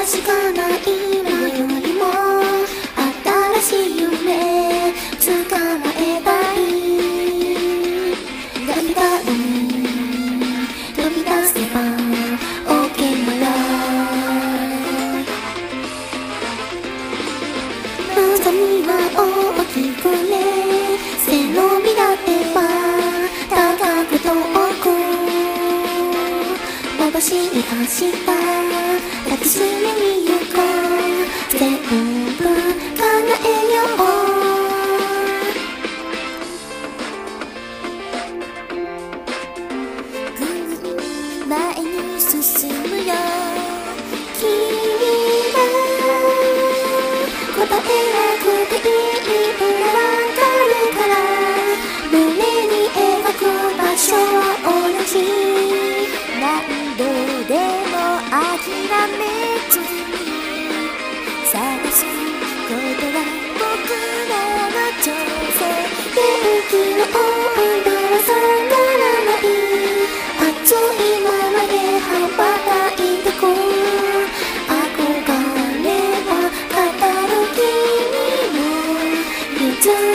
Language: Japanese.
確かな今よりも新しい夢捕まえたい。大胆に飛び出せば OK なら望みは大きくね、背伸びだってば高く遠く伸ばしに明日抱きしめに行こう。全部叶えよう。前に進むよ。君が答えなくていいならわかるから、胸に描く場所は同じ。何度でも諦めずに探すことが僕らの挑戦。元気の温度は下がらない。熱いままで羽ばたいてく。憧れは語る君の譲